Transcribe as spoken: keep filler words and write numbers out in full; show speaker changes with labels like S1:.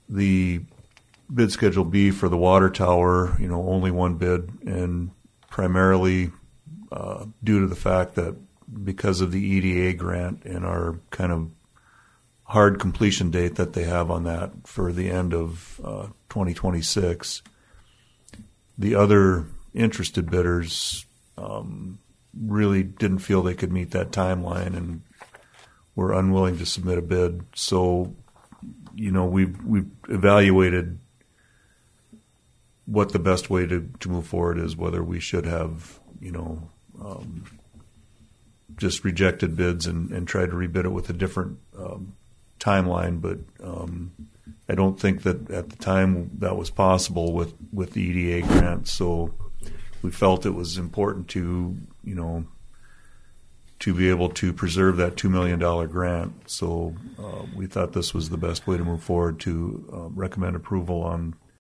S1: the bid schedule B for the water tower, you know, only one bid, and primarily uh, due to the fact that because of the E D A grant and our kind of hard completion date that they have on that for the end of uh, twenty twenty-six, the other interested bidders um, really didn't feel they could meet that timeline and were unwilling to submit a bid. So, you know, we've, we've evaluated what the best way to, to move forward is, whether we should have, you know, um, just rejected bids and, and tried to rebid it with a different um, timeline. But um, I don't think that at the time that was possible with, with the E D A grant. So we felt it was important to, you know, to be able to preserve that two million dollars grant. So uh, we thought this was the best way to move forward, to uh, recommend approval on